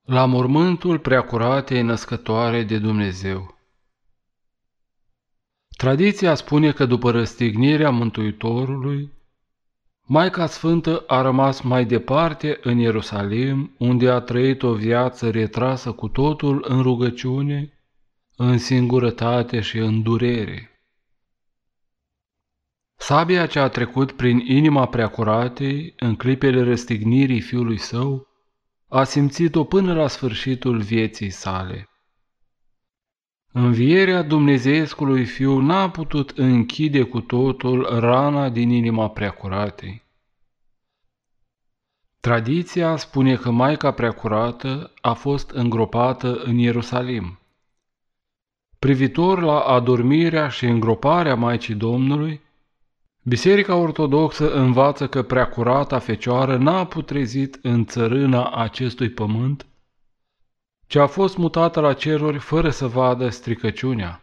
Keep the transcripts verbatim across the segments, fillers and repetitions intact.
La mormântul Preacuratei Născătoare de Dumnezeu. Tradiția spune că după răstignirea Mântuitorului, Maica Sfântă a rămas mai departe în Ierusalim, unde a trăit o viață retrasă cu totul în rugăciune, în singurătate și în durere. Sabia ce a trecut prin inima Preacuratei în clipele răstignirii Fiului Său, a simțit-o până la sfârșitul vieții sale. Învierea Dumnezeescului Fiu n-a putut închide cu totul rana din inima Preacuratei. Tradiția spune că Maica Preacurată a fost îngropată în Ierusalim. Privitor la adormirea și îngroparea Maicii Domnului, Biserica Ortodoxă învață că Preacurata Fecioară n-a putrezit în țărâna acestui pământ, ci a fost mutată la ceruri fără să vadă stricăciunea.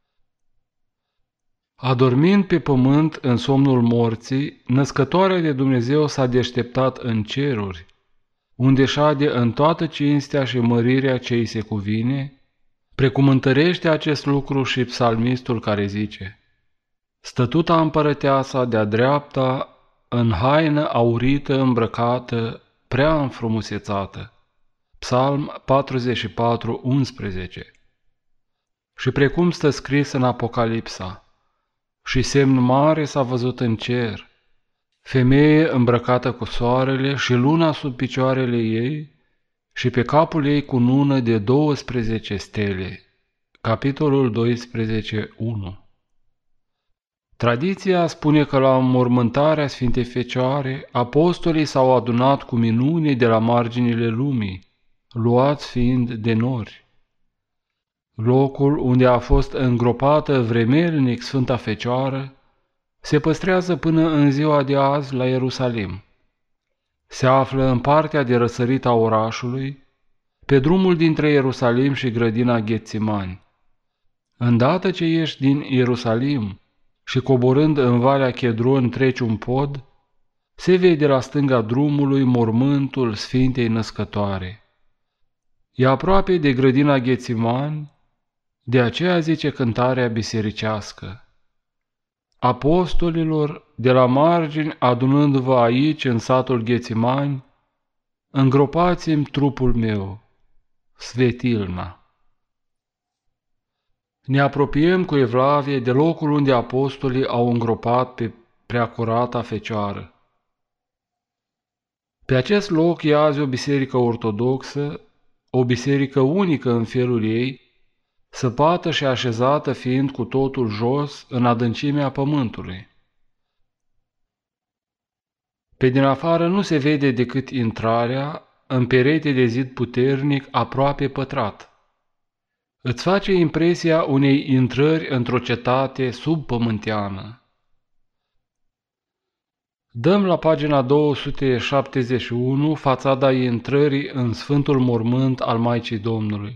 Adormind pe pământ în somnul morții, Născătoarea de Dumnezeu s-a deșteptat în ceruri, unde șade în toată cinstea și mărirea ce îi se cuvine, precum întărește acest lucru și psalmistul care zice: Stătuta împărăteasa de-a dreapta, în haină aurită îmbrăcată, prea înfrumusețată. Psalm patruzeci și patru, unsprezece. Și precum stă scris în Apocalipsa: și semn mare s-a văzut în cer, femeie îmbrăcată cu soarele și luna sub picioarele ei și pe capul ei cu nună de douăsprezece stele. Capitolul doisprezece, unu. Tradiția spune că la înmormântarea Sfintei Fecioare, apostolii s-au adunat cu minune de la marginile lumii, luați fiind de nori. Locul unde a fost îngropată vremelnic Sfânta Fecioară se păstrează până în ziua de azi la Ierusalim. Se află în partea de răsărit a orașului, pe drumul dintre Ierusalim și grădina Ghețimani. Îndată ce ieși din Ierusalim și coborând în Valea Chedron treci un pod, se vede la stânga drumului mormântul Sfintei Născătoare. E aproape de grădina Ghețimani, de aceea zice cântarea bisericească: Apostolilor, de la margini adunându-vă aici în satul Ghețimani, îngropați-mi trupul meu, Svetilna. Ne apropiem cu evlavie de locul unde apostolii au îngropat pe Preacurata Fecioară. Pe acest loc e azi o biserică ortodoxă, o biserică unică în felul ei, săpată și așezată fiind cu totul jos în adâncimea pământului. Pe din afară nu se vede decât intrarea în perete de zid puternic aproape pătrat. Îți face impresia unei intrări într-o cetate subpământeană. Dăm la pagina două sute șaptezeci și unu fațada intrării în Sfântul Mormânt al Maicii Domnului.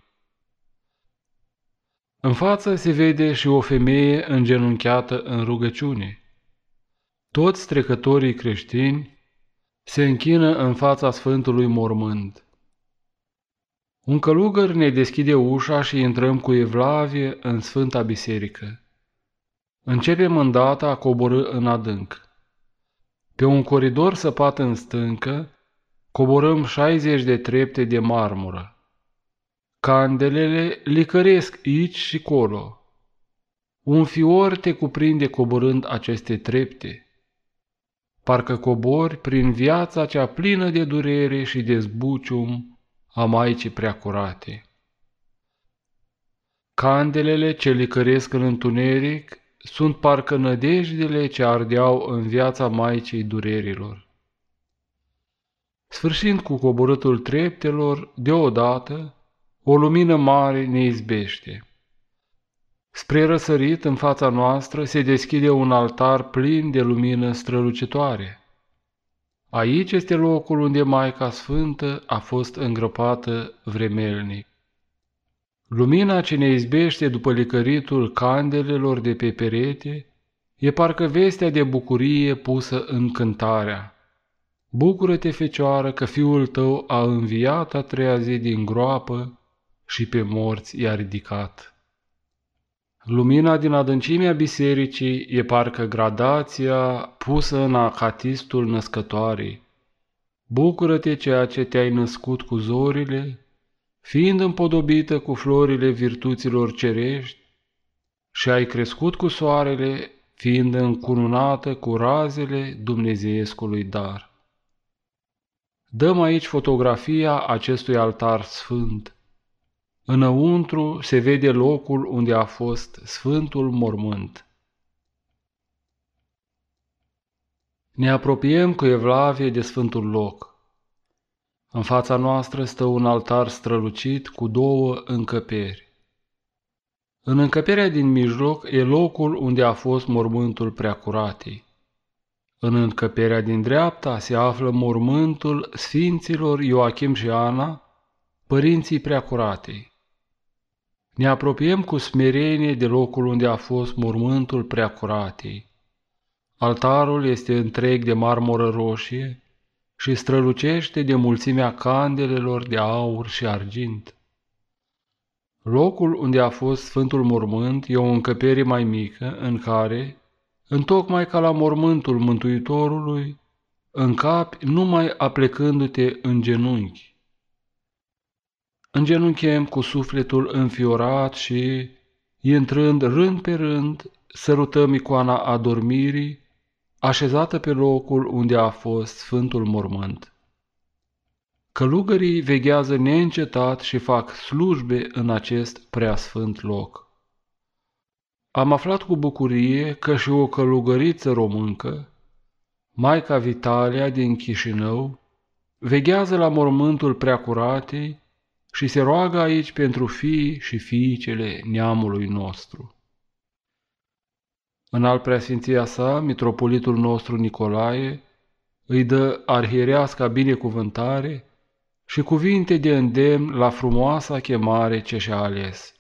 În față se vede și o femeie îngenunchiată în rugăciune. Toți trecătorii creștini se închină în fața Sfântului Mormânt. Un călugăr ne deschide ușa și intrăm cu evlavie în Sfânta Biserică. Începem îndată a coborî în adânc. Pe un coridor săpat în stâncă, coborâm șaizeci de trepte de marmură. Candelele licăresc aici și colo. Un fior te cuprinde coborând aceste trepte. Parcă cobori prin viața cea plină de durere și de zbucium a Maicii Preacurate. Candelele ce licăresc în întuneric sunt parcă nădejdele ce ardeau în viața Maicii Durerilor. Sfârșind cu coborâtul treptelor, deodată, o lumină mare ne izbește. Spre răsărit, în fața noastră, se deschide un altar plin de lumină strălucitoare. Aici este locul unde Maica Sfântă a fost îngropată vremelnic. Lumina ce ne izbește după licăritul candelelor de pe perete e parcă vestea de bucurie pusă în cântarea: Bucură-te, Fecioară, că Fiul tău a înviat a treia zi din groapă și pe morți i-a ridicat. Lumina din adâncimea bisericii e parcă gradația pusă în acatistul născătoarei. Bucură-te, ceea ce te-ai născut cu zorile, fiind împodobită cu florile virtuților cerești, și ai crescut cu soarele, fiind încununată cu razele dumnezeiescului dar. Dăm aici fotografia acestui altar sfânt. Înăuntru se vede locul unde a fost Sfântul Mormânt. Ne apropiem cu evlavie de Sfântul Loc. În fața noastră stă un altar strălucit cu două încăperi. În încăperea din mijloc e locul unde a fost mormântul Preacuratei. În încăperea din dreapta se află mormântul sfinților Ioachim și Ana, părinții Preacuratei. Ne apropiem cu smerenie de locul unde a fost mormântul Preacuratei. Altarul este întreg de marmură roșie și strălucește de mulțimea candelelor de aur și argint. Locul unde a fost Sfântul Mormânt e o încăpere mai mică în care, întocmai ca la mormântul Mântuitorului, încapi numai aplecându-te în genunchi. Îngenunchem cu sufletul înfiorat și, intrând rând pe rând, sărutăm icoana adormirii, așezată pe locul unde a fost Sfântul Mormânt. Călugării veghează neîncetat și fac slujbe în acest preasfânt loc. Am aflat cu bucurie că și o călugăriță româncă, Maica Vitalia din Chișinău, veghează la mormântul Preacuratei și se roagă aici pentru fiii și fiicele neamului nostru. În al preasfinția sa, mitropolitul nostru Nicolae îi dă arhiereasca binecuvântare și cuvinte de îndemn la frumoasa chemare ce și-a ales.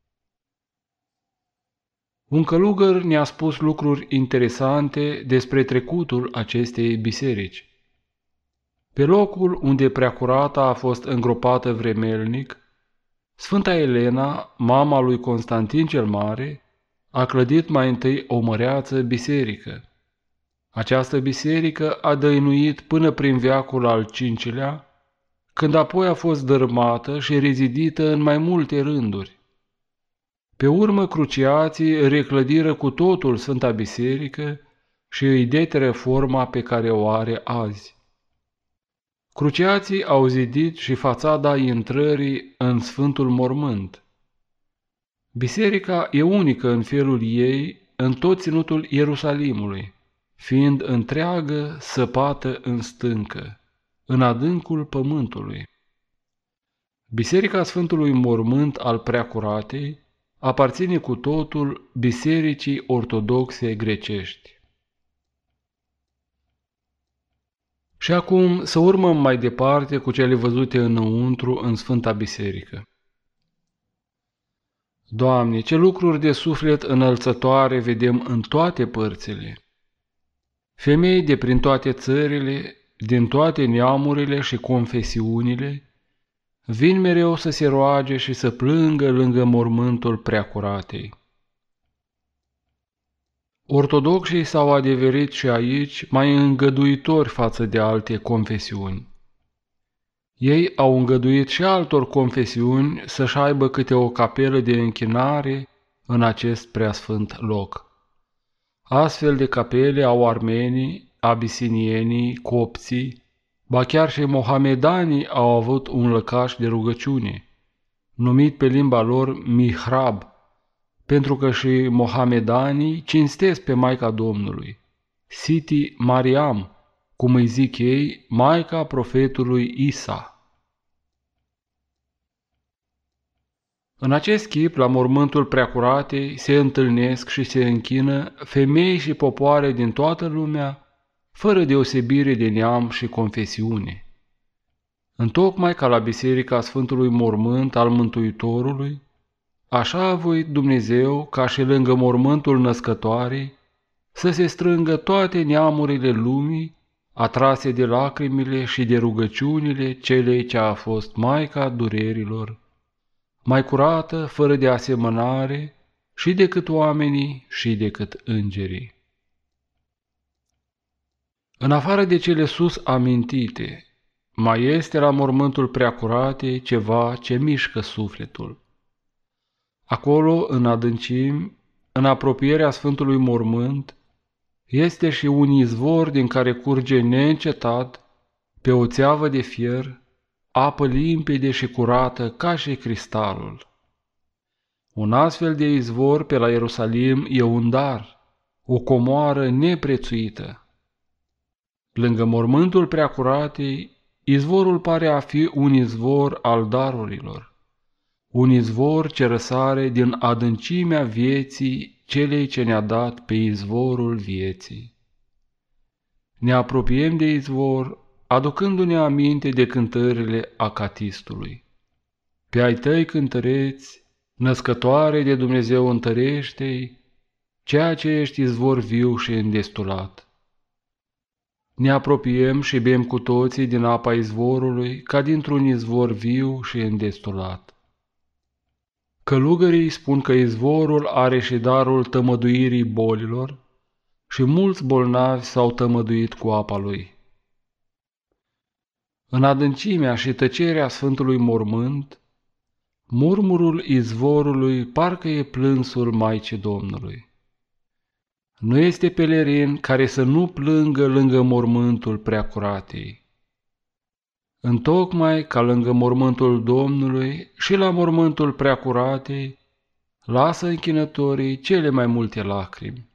Un călugăr ne-a spus lucruri interesante despre trecutul acestei biserici. Pe locul unde Preacurata a fost îngropată vremelnic, Sfânta Elena, mama lui Constantin cel Mare, a clădit mai întâi o măreață biserică. Această biserică a dăinuit până prin veacul al cincilea, când apoi a fost dărâmată și rezidită în mai multe rânduri. Pe urmă, cruciații reclădiră cu totul Sfânta Biserică și îi deteră forma pe care o are azi. Cruciații au zidit și fațada intrării în Sfântul Mormânt. Biserica e unică în felul ei în tot ținutul Ierusalimului, fiind întreagă săpată în stâncă, în adâncul pământului. Biserica Sfântului Mormânt al Preacuratei aparține cu totul Bisericii Ortodoxe grecești. Și acum să urmăm mai departe cu cele văzute înăuntru în Sfânta Biserică. Doamne, ce lucruri de suflet înălțătoare vedem în toate părțile! Femei de prin toate țările, din toate neamurile și confesiunile, vin mereu să se roage și să plângă lângă mormântul Preacuratei. Ortodoxii s-au adeverit și aici mai îngăduitori față de alte confesiuni. Ei au îngăduit și altor confesiuni să-și aibă câte o capelă de închinare în acest preasfânt loc. Astfel de capele au armenii, abisinienii, copții, ba chiar și mohamedanii au avut un lăcaș de rugăciune, numit pe limba lor mihrab, pentru că și mohamedanii cinstesc pe Maica Domnului, Siti Mariam, cum îi zic ei, Maica profetului Isa. În acest chip, la mormântul Preacuratei, se întâlnesc și se închină femei și popoare din toată lumea, fără deosebire de neam și confesiune. Întocmai ca la Biserica Sfântului Mormânt al Mântuitorului, așa a voit Dumnezeu ca și lângă mormântul născătoarei să se strângă toate neamurile lumii, atrase de lacrimile și de rugăciunile celei ce a fost Maica durerilor, mai curată, fără de asemănare, și decât oamenii și decât îngerii. În afară de cele sus amintite, mai este la mormântul Preacuratei ceva ce mișcă sufletul. Acolo, în adâncimi, în apropierea Sfântului Mormânt, este și un izvor din care curge neîncetat, pe o țeavă de fier, apă limpede și curată ca și cristalul. Un astfel de izvor pe la Ierusalim e un dar, o comoară neprețuită. Lângă mormântul Preacuratei, izvorul pare a fi un izvor al darurilor, un izvor ce răsare din adâncimea vieții celei ce ne-a dat pe izvorul vieții. Ne apropiem de izvor, aducându-ne aminte de cântările acatistului. Pe ai tăi cântăreți, născătoare de Dumnezeu întărește-i, ceea ce ești izvor viu și îndestulat. Ne apropiem și bem cu toții din apa izvorului, ca dintr-un izvor viu și îndestulat. Călugării spun că izvorul are și darul tămăduirii bolilor și mulți bolnavi s-au tămăduit cu apa lui. În adâncimea și tăcerea Sfântului Mormânt, murmurul izvorului parcă e plânsul Maicii Domnului. Nu este pelerin care să nu plângă lângă mormântul Preacuratei. Întocmai ca lângă mormântul Domnului și la mormântul Preacuratei, lasă închinătorii cele mai multe lacrimi.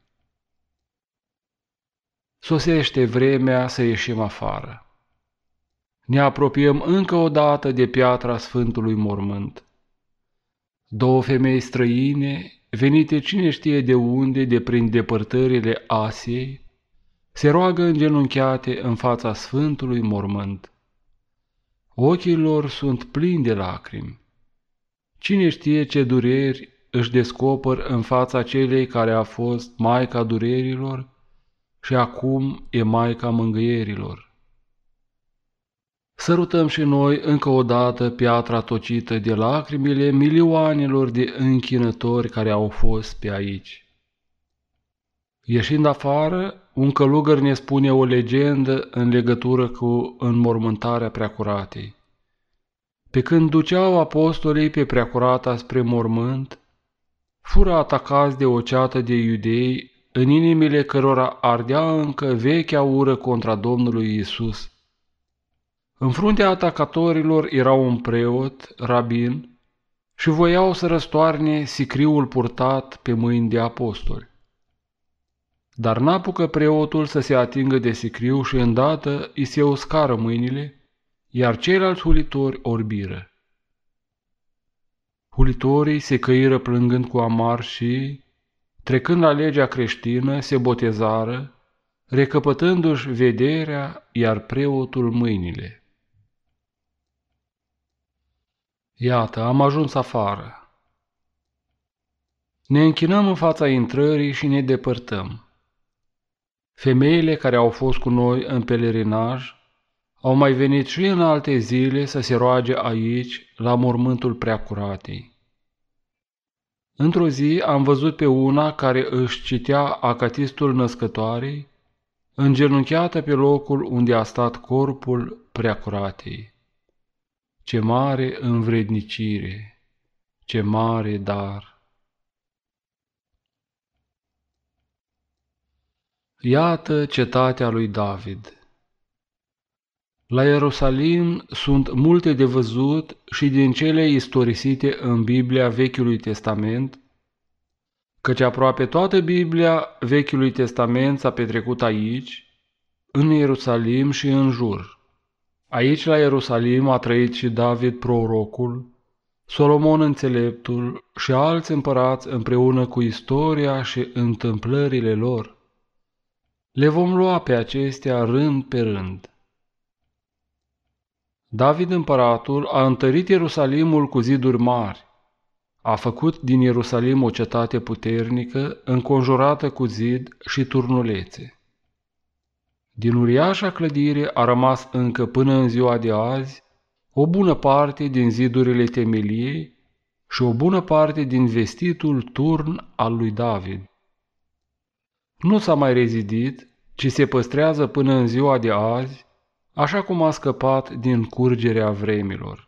Sosește vremea să ieșim afară. Ne apropiem încă o dată de piatra Sfântului Mormânt. Două femei străine, venite cine știe de unde, de prin depărtările Asiei, se roagă îngenunchiate în fața Sfântului Mormânt. Ochii lor sunt plini de lacrimi. Cine știe ce dureri își descoper în fața celei care a fost Maica durerilor și acum e Maica mângâierilor. Sărutăm și noi încă o dată piatra tocită de lacrimile milioanelor de închinători care au fost pe aici. Ieșind afară, un călugăr ne spune o legendă în legătură cu înmormântarea Preacuratei. Pe când duceau apostolii pe Preacurata spre mormânt, fură atacați de o ceată de iudei în inimile cărora ardea încă vechea ură contra Domnului Iisus. În fruntea atacatorilor era un preot, rabin, și voiau să răstoarne sicriul purtat pe mâini de apostoli. Dar n-apucă preotul să se atingă de sicriu și îndată îi se uscară mâinile, iar ceilalți hulitori orbiră. Hulitorii se căiră plângând cu amar și, trecând la legea creștină, se botezară, recăpătându-și vederea, iar preotul mâinile. Iată, am ajuns afară. Ne închinăm în fața intrării și ne depărtăm. Femeile care au fost cu noi în pelerinaj au mai venit și în alte zile să se roage aici, la mormântul Preacuratei. Într-o zi am văzut pe una care își citea acatistul născătoarei, îngenunchiată pe locul unde a stat corpul Preacuratei. Ce mare învrednicire, ce mare dar! Iată cetatea lui David. La Ierusalim sunt multe de văzut și din cele istorisite în Biblia Vechiului Testament, căci aproape toată Biblia Vechiului Testament s-a petrecut aici, în Ierusalim și în jur. Aici la Ierusalim a trăit și David prorocul, Solomon înțeleptul și alți împărați împreună cu istoria și întâmplările lor. Le vom lua pe acestea rând pe rând. David împăratul a întărit Ierusalimul cu ziduri mari, a făcut din Ierusalim o cetate puternică, înconjurată cu zid și turnulețe. Din uriașa clădire a rămas încă până în ziua de azi o bună parte din zidurile temeliei și o bună parte din vestitul turn al lui David. Nu s-a mai rezidit, ci se păstrează până în ziua de azi, așa cum a scăpat din curgerea vremilor.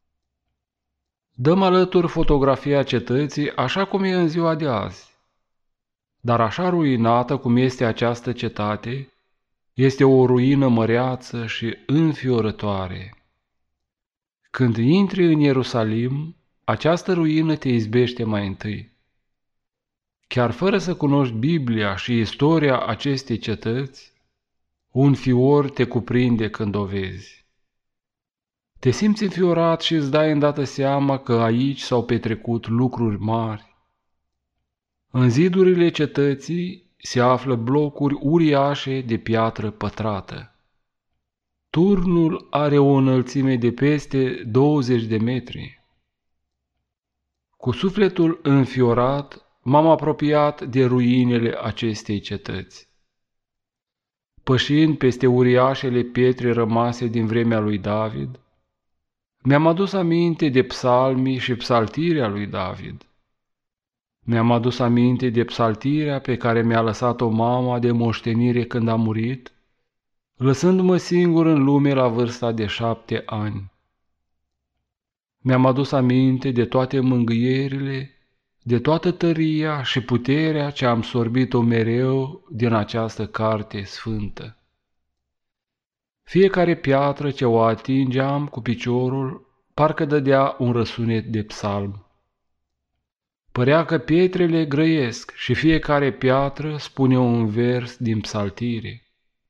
Dăm alături fotografia cetății așa cum e în ziua de azi. Dar așa ruinată cum este această cetate, este o ruină măreață și înfiorătoare. Când intri în Ierusalim, această ruină te izbește mai întâi. Chiar fără să cunoști Biblia și istoria acestei cetăți, un fior te cuprinde când o vezi. Te simți înfiorat și îți dai îndată seama că aici s-au petrecut lucruri mari. În zidurile cetății se află blocuri uriașe de piatră pătrată. Turnul are o înălțime de peste douăzeci de metri. Cu sufletul înfiorat, m-am apropiat de ruinele acestei cetăți. Pășind peste uriașele pietre rămase din vremea lui David, mi-am adus aminte de psalmii și psaltirea lui David. Mi-am adus aminte de psaltirea pe care mi-a lăsat-o mama de moștenire când a murit, lăsându-mă singur în lume la vârsta de șapte ani. Mi-am adus aminte de toate mângâierile, de toată tăria și puterea ce am sorbit-o mereu din această carte sfântă. Fiecare piatră ce o atingeam cu piciorul, parcă dădea un răsunet de psalm. Părea că pietrele grăiesc și fiecare piatră spune un vers din psaltire.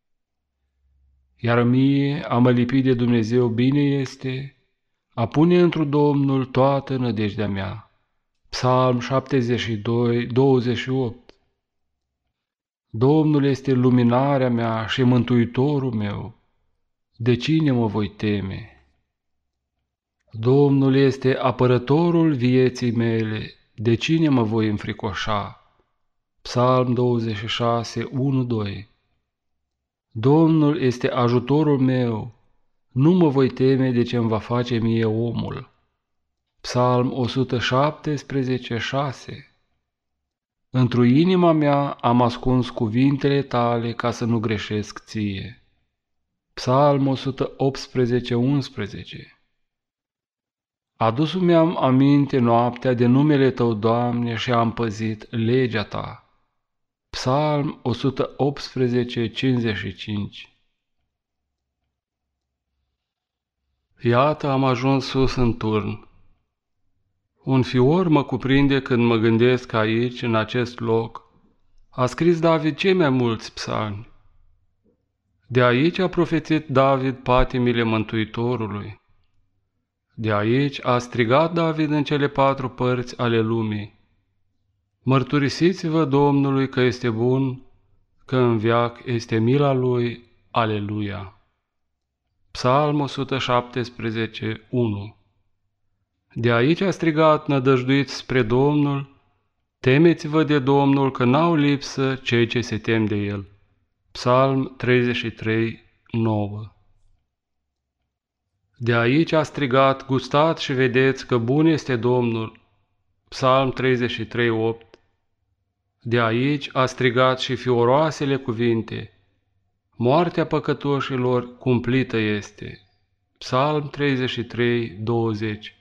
Iar mie a mă lipi de Dumnezeu bine este a pune întru Domnul toată nădejdea mea. Psalm șaptezeci și doi, douăzeci și opt. Domnul este luminarea mea și mântuitorul meu. De cine mă voi teme? Domnul este apărătorul vieții mele. De cine mă voi înfricoșa? Psalm douăzeci și șase, unu doi. Domnul este ajutorul meu. Nu mă voi teme de ce îmi va face mie omul. Psalm o sută șaptesprezece, șase. Într-o inima mea am ascuns cuvintele tale ca să nu greșesc ție. Psalm o sută optsprezece, unsprezece. Adus-mi am aminte noaptea de numele Tău, Doamne, și am păzit legea Ta. Psalm o sută optsprezece, cincizeci și cinci. Iată am ajuns sus în turn. Un fior mă cuprinde când mă gândesc aici, în acest loc, a scris David cei mai mulți psalmi. De aici a profețit David patimile Mântuitorului. De aici a strigat David în cele patru părți ale lumii. Mărturisiți-vă Domnului că este bun, că în veac este mila Lui, aleluia. Psalm o sută șaptesprezece, unu. De aici a strigat nădăjduit spre Domnul, temeți-vă de Domnul că n-au lipsă cei ce se tem de El. Psalm treizeci și trei, nouă. De aici a strigat, gustați și vedeți că bun este Domnul. Psalm treizeci și trei, opt. De aici a strigat și fioroasele cuvinte, moartea păcătoșilor cumplită este. Psalm treizeci și trei, douăzeci.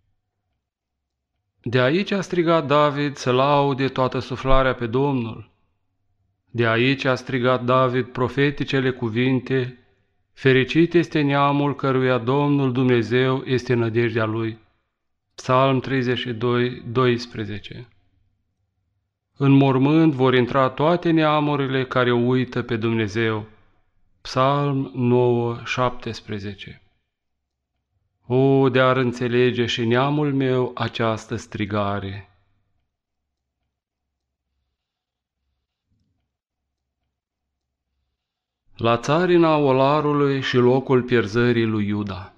De aici a strigat David să laude toată suflarea pe Domnul. De aici a strigat David profeticele cuvinte, fericit este neamul căruia Domnul Dumnezeu este nădejdea lui. Psalm treizeci și doi, doisprezece. În mormânt vor intra toate neamurile care uită pe Dumnezeu. Psalm nouă, șaptesprezece. O, de-ar înțelege și neamul meu această strigare! La țarina olarului și locul pierzării lui Iuda.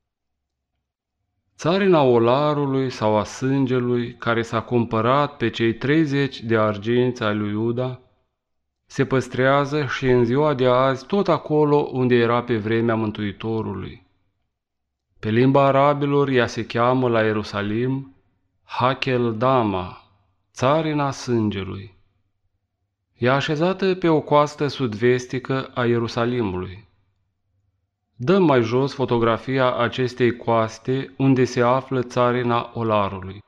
Țarina olarului sau a sângelui care s-a cumpărat pe cei treizeci de arginți ai lui Iuda se păstrează și în ziua de azi tot acolo unde era pe vremea Mântuitorului. Pe limba arabilor ea se cheamă la Ierusalim Hakeldama, țarina sângelui. E așezată pe o coastă sud-vestică a Ierusalimului. Dăm mai jos fotografia acestei coaste unde se află țarina Olarului.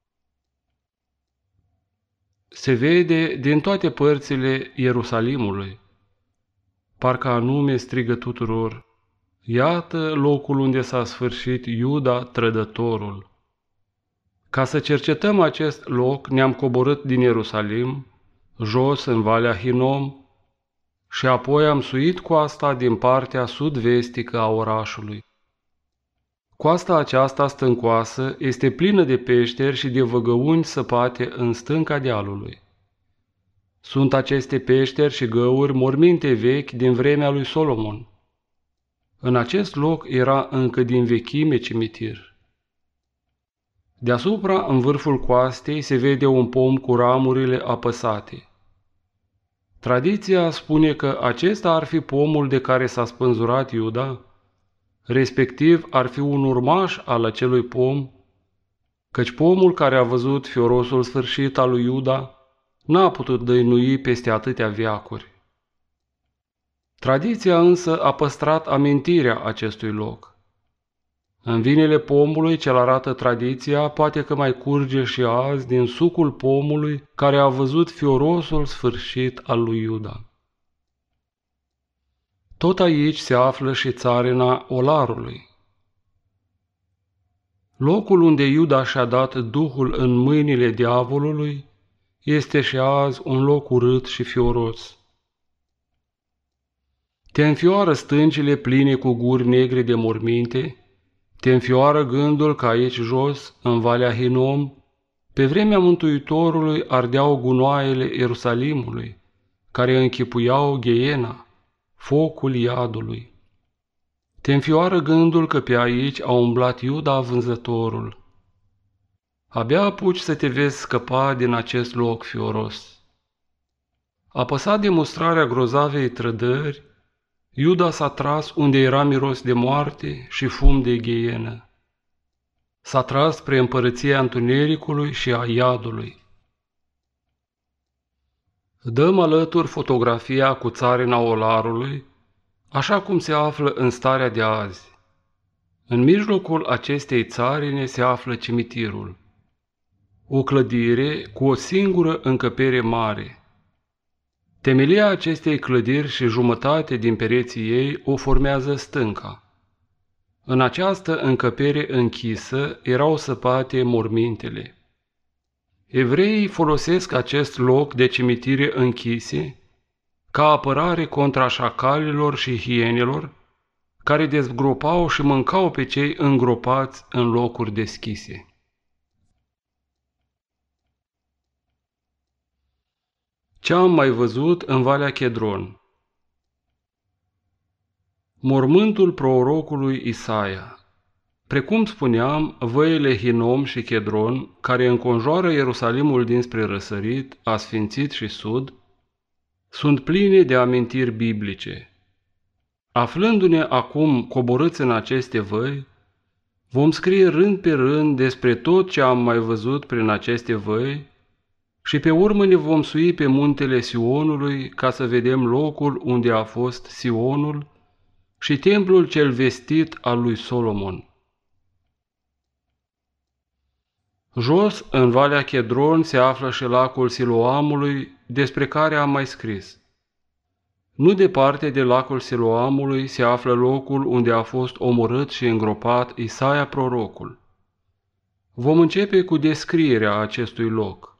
Se vede din toate părțile Ierusalimului. Parcă anume strigă tuturor: iată locul unde s-a sfârșit Iuda trădătorul. Ca să cercetăm acest loc, ne-am coborât din Ierusalim, jos în Valea Hinom, și apoi am suit coasta din partea sud-vestică a orașului. Coasta aceasta stâncoasă este plină de peșteri și de văgăuni săpate în stânca dealului. Sunt aceste peșteri și găuri morminte vechi din vremea lui Solomon. În acest loc era încă din vechime cimitir. Deasupra, în vârful coastei, se vede un pom cu ramurile apăsate. Tradiția spune că acesta ar fi pomul de care s-a spânzurat Iuda, respectiv ar fi un urmaș al acelui pom, căci pomul care a văzut fiorosul sfârșit al lui Iuda n-a putut dăinui peste atâtea veacuri. Tradiția însă a păstrat amintirea acestui loc. În vinele pomului ce-l arată tradiția poate că mai curge și azi din sucul pomului care a văzut fiorosul sfârșit al lui Iuda. Tot aici se află și țarina Olarului. Locul unde Iuda și-a dat Duhul în mâinile diavolului este și azi un loc urât și fioros. Te înfioară stâncile pline cu guri negre de morminte, te înfioară gândul că aici jos, în Valea Hinom, pe vremea Mântuitorului ardeau gunoaiele Ierusalimului, care închipuiau Ghiena, focul iadului. Te înfioară gândul că pe aici a umblat Iuda vânzătorul. Abia apuci să te vezi scăpa din acest loc fioros. Apăsat de mustrarea grozavei trădări, Iuda s-a tras unde era miros de moarte și fum de Ghienă. S-a tras spre împărăția întunericului și a iadului. Dăm alături fotografia cu țarina Olarului, așa cum se află în starea de azi. În mijlocul acestei țarine se află cimitirul, o clădire cu o singură încăpere mare. Temelia acestei clădiri și jumătate din pereții ei o formează stânca. În această încăpere închisă erau săpate mormintele. Evreii folosesc acest loc de cimitire închise ca apărare contra șacalilor și hienelor care dezgropau și mâncau pe cei îngropați în locuri deschise. Ce am mai văzut în Valea Chedron? Mormântul prorocului Isaia. Precum spuneam, văile Hinom și Chedron, care înconjoară Ierusalimul dinspre răsărit, asfințit și sud, sunt pline de amintiri biblice. Aflându-ne acum coborâți în aceste văi, vom scrie rând pe rând despre tot ce am mai văzut prin aceste văi și pe urmă ne vom sui pe muntele Sionului ca să vedem locul unde a fost Sionul și templul cel vestit al lui Solomon. Jos, în Valea Chedron, se află și lacul Siloamului, despre care am mai scris. Nu departe de lacul Siloamului se află locul unde a fost omorât și îngropat Isaia prorocul. Vom începe cu descrierea acestui loc.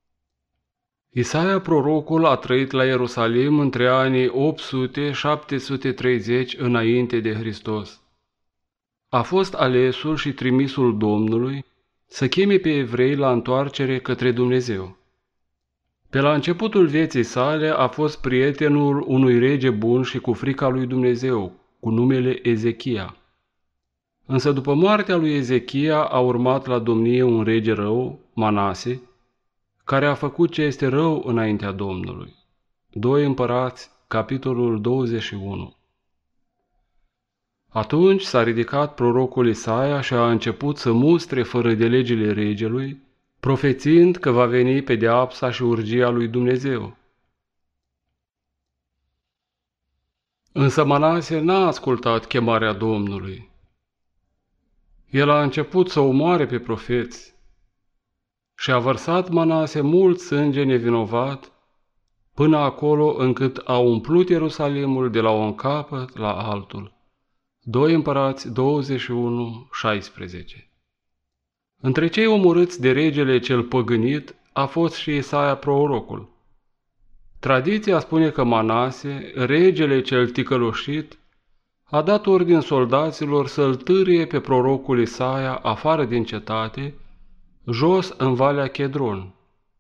Isaia prorocul a trăit la Ierusalim între anii opt sute - șapte sute treizeci înainte de Hristos. A fost alesul și trimisul Domnului să cheme pe evrei la întoarcere către Dumnezeu. Pe la începutul vieții sale a fost prietenul unui rege bun și cu frica lui Dumnezeu, cu numele Ezechia. Însă după moartea lui Ezechia a urmat la domnie un rege rău, Manase, care a făcut ce este rău înaintea Domnului. doi Împărați, capitolul douăzeci și unu. Atunci s-a ridicat prorocul Isaia și a început să mustre fără de legile regelui, profețind că va veni pedeapsa și urgia lui Dumnezeu. Însă Manase n-a ascultat chemarea Domnului. El a început să omoare pe profeți și a vărsat Manase mult sânge nevinovat, până acolo încât a umplut Ierusalimul de la un capăt la altul. doi Împărați douăzeci și unu, șaisprezece. Între cei omorâți de regele cel păgânit a fost și Isaia prorocul. Tradiția spune că Manase, regele cel ticăloșit, a dat ordin soldaților să-l târie pe prorocul Isaia afară din cetate, jos în Valea Chedron.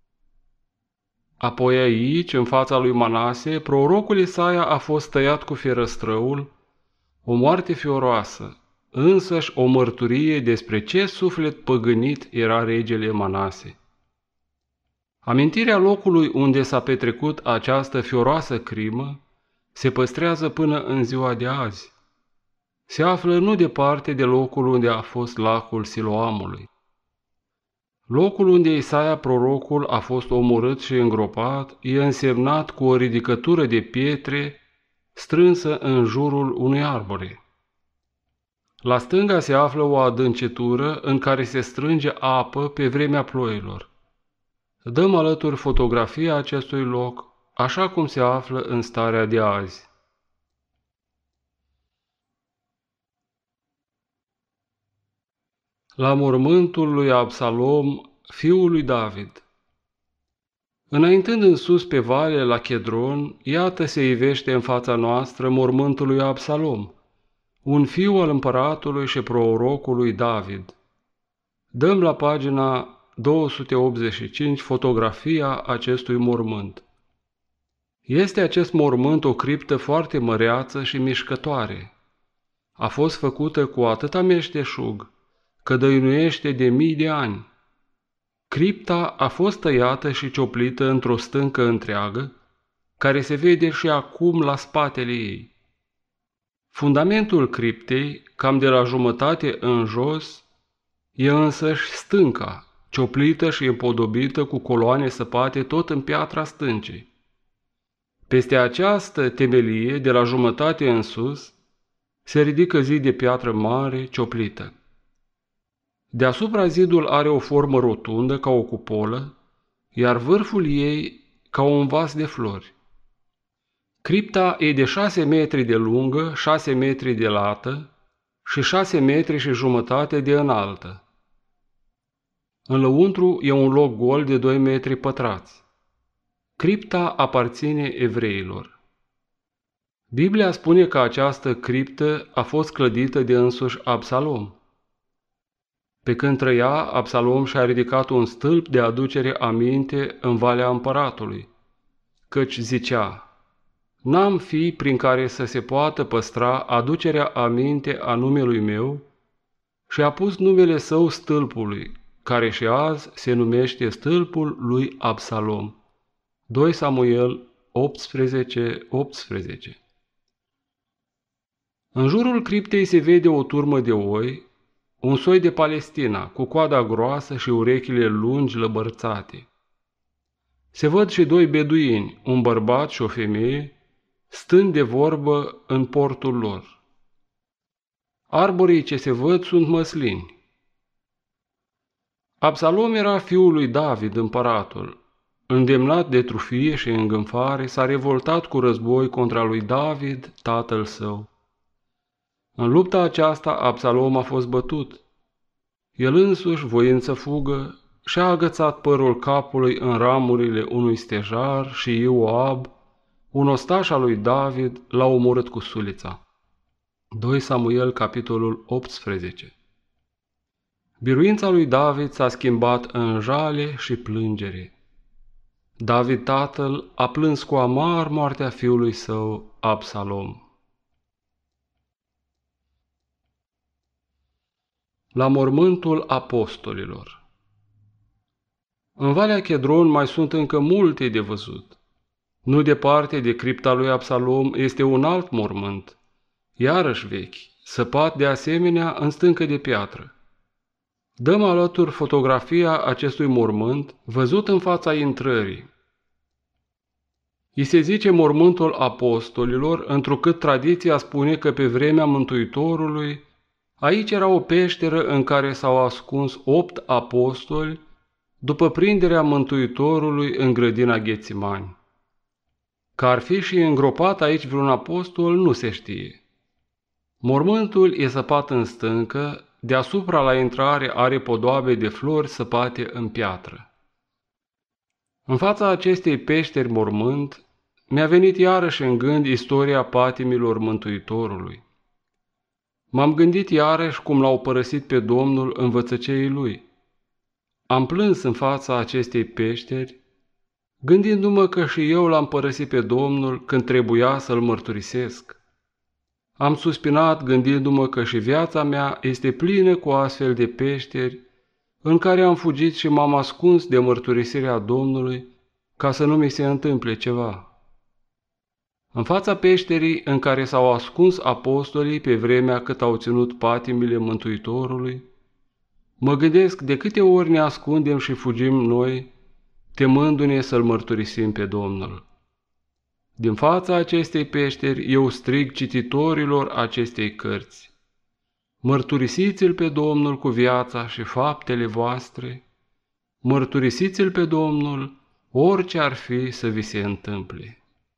Apoi aici, în fața lui Manase, prorocul Isaia a fost tăiat cu fierăstrăul, o moarte fioroasă, însăși o mărturie despre ce suflet păgânit era regele Manase. Amintirea locului unde s-a petrecut această fioroasă crimă se păstrează până în ziua de azi. Se află nu departe de locul unde a fost lacul Siloamului. Locul unde Isaia prorocul a fost omorât și îngropat e însemnat cu o ridicătură de pietre strânsă în jurul unui arbore. La stânga se află o adâncetură în care se strânge apă pe vremea ploilor. Dăm alături fotografia acestui loc, așa cum se află în starea de azi. La mormântul lui Absalom, fiul lui David. Înaintând în sus pe vale la Chedron, iată se ivește în fața noastră mormântul lui Absalom, un fiu al împăratului și prorocului David. Dăm la pagina două sute optzeci și cinci fotografia acestui mormânt. Este acest mormânt o criptă foarte măreață și mișcătoare. A fost făcută cu atâta meșteșug că dăinuiește de mii de ani. Cripta a fost tăiată și cioplită într-o stâncă întreagă, care se vede și acum la spatele ei. Fundamentul criptei, cam de la jumătate în jos, e însăși stânca, cioplită și împodobită cu coloane săpate tot în piatra stâncei. Peste această temelie, de la jumătate în sus, se ridică zid de piatră mare, cioplită. Deasupra zidul are o formă rotundă ca o cupolă, iar vârful ei ca un vas de flori. Cripta e de șase metri de lungă, șase metri de lată și șase metri și jumătate de înaltă. În lăuntru e un loc gol de doi metri pătrați. Cripta aparține evreilor. Biblia spune că această criptă a fost clădită de însuși Absalom. Pe când trăia, Absalom și-a ridicat un stâlp de aducere aminte în Valea Împăratului, căci zicea: n-am fi prin care să se poată păstra aducerea aminte a numelui meu, și a pus numele său stâlpului, care și azi se numește stâlpul lui Absalom. doi Samuel optsprezece, optsprezece. În jurul criptei se vede o turmă de oi, un soi de Palestina, cu coada groasă și urechile lungi lăbărțate. Se văd și doi beduini, un bărbat și o femeie, stând de vorbă în portul lor. Arborii ce se văd sunt măslini. Absalom era fiul lui David, împăratul. Îndemnat de trufie și îngânfare, s-a revoltat cu război contra lui David, tatăl său. În lupta aceasta, Absalom a fost bătut. El însuși, voind să fugă, și-a agățat părul capului în ramurile unui stejar și Ioab, un ostaș al lui David, l-a omorât cu sulița. doi Samuel, capitolul optsprezece. Biruința lui David s-a schimbat în jale și plângere. David tatăl a plâns cu amar moartea fiului său, Absalom. La mormântul apostolilor. În Valea Chedron mai sunt încă multe de văzut. Nu departe de cripta lui Absalom este un alt mormânt, iarăși vechi, săpat de asemenea în stâncă de piatră. Dăm alături fotografia acestui mormânt, văzut în fața intrării. I se zice mormântul apostolilor, întrucât tradiția spune că pe vremea Mântuitorului aici era o peșteră în care s-au ascuns opt apostoli după prinderea Mântuitorului în grădina Ghețimani. Că ar fi și îngropat aici vreun apostol, nu se știe. Mormântul e săpat în stâncă, deasupra la intrare are podoabe de flori săpate în piatră. În fața acestei peșteri mormânt, mi-a venit iarăși în gând istoria patimilor Mântuitorului. M-am gândit iarăși cum l-au părăsit pe Domnul învățăceii lui. Am plâns în fața acestei peșteri, gândindu-mă că și eu l-am părăsit pe Domnul când trebuia să-L mărturisesc. Am suspinat gândindu-mă că și viața mea este plină cu astfel de peșteri în care am fugit și m-am ascuns de mărturisirea Domnului ca să nu mi se întâmple ceva. În fața peșterii în care s-au ascuns apostolii pe vremea cât au ținut patimile Mântuitorului, mă gândesc de câte ori ne ascundem și fugim noi, temându-ne să-L mărturisim pe Domnul. Din fața acestei peșteri eu strig cititorilor acestei cărți: mărturisiți-L pe Domnul cu viața și faptele voastre, mărturisiți-L pe Domnul orice ar fi să vi se întâmple.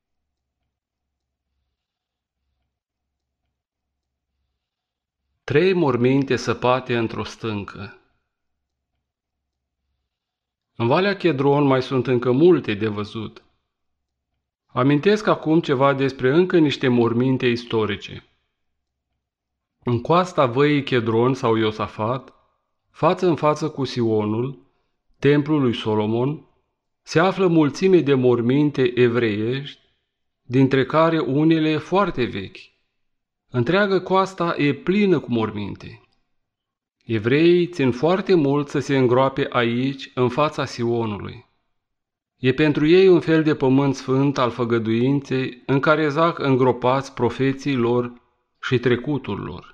Trei morminte săpate într-o stâncă. În Valea Chedron mai sunt încă multe de văzut. Amintesc acum ceva despre încă niște morminte istorice. În coasta văii Chedron sau Iosafat, față în față cu Sionul, templul lui Solomon, se află mulțime de morminte evreiești, dintre care unele foarte vechi. Întreaga coasta e plină cu morminte. Evreii țin foarte mult să se îngroape aici, în fața Sionului. E pentru ei un fel de pământ sfânt al făgăduinței în care zac îngropați profeții lor și trecutul lor.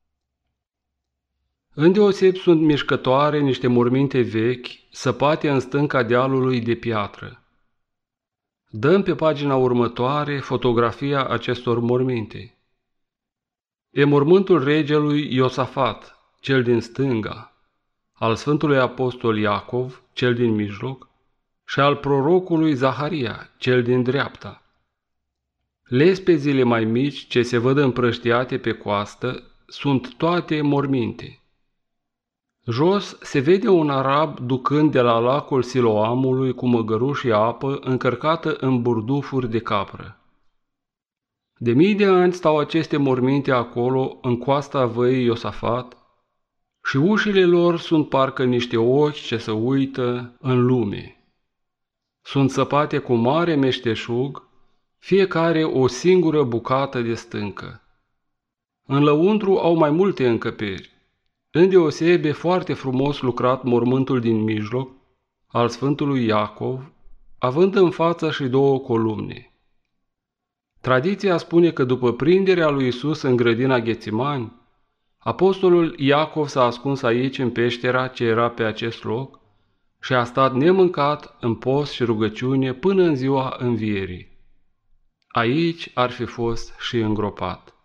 Îndeoseb sunt mișcătoare niște morminte vechi, săpate în stânca dealului de piatră. Dăm pe pagina următoare fotografia acestor morminte. E mormântul regelui Iosafat, cel din stânga, al Sfântului Apostol Iacov, cel din mijloc, și al prorocului Zaharia, cel din dreapta. Lespezile mai mici ce se văd împrăștiate pe coastă sunt toate morminte. Jos se vede un arab ducând de la lacul Siloamului cu măgăruși și apă încărcată în burdufuri de capră. De mii de ani stau aceste morminte acolo, în coasta văii Iosafat, și ușile lor sunt parcă niște ochi ce se uită în lume. Sunt săpate cu mare meșteșug, fiecare o singură bucată de stâncă. În lăuntru au mai multe încăperi. Îndeosebe foarte frumos lucrat mormântul din mijloc, al Sfântului Iacov, având în față și două columne. Tradiția spune că după prinderea lui Isus în grădina Ghețimani, apostolul Iacov s-a ascuns aici în peștera ce era pe acest loc și a stat nemâncat în post și rugăciune până în ziua învierii. Aici ar fi fost și îngropat.